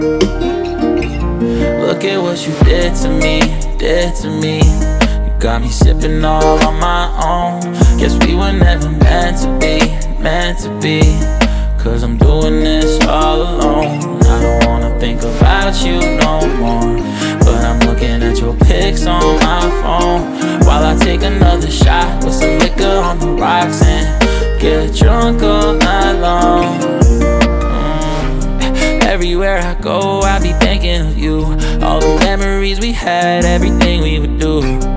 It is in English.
Look at what you did to me, did to me. You got me sipping all on my own. Guess we were never meant to be, meant to be. Cause I'm doing this all alone. I don't wanna think about you no more, but I'm looking at your pics on my phone while I take another shot with some liquor on the rocks and get drunk all night long. Everywhere I go, I be thinking of you. All the memories we had, everything we would do.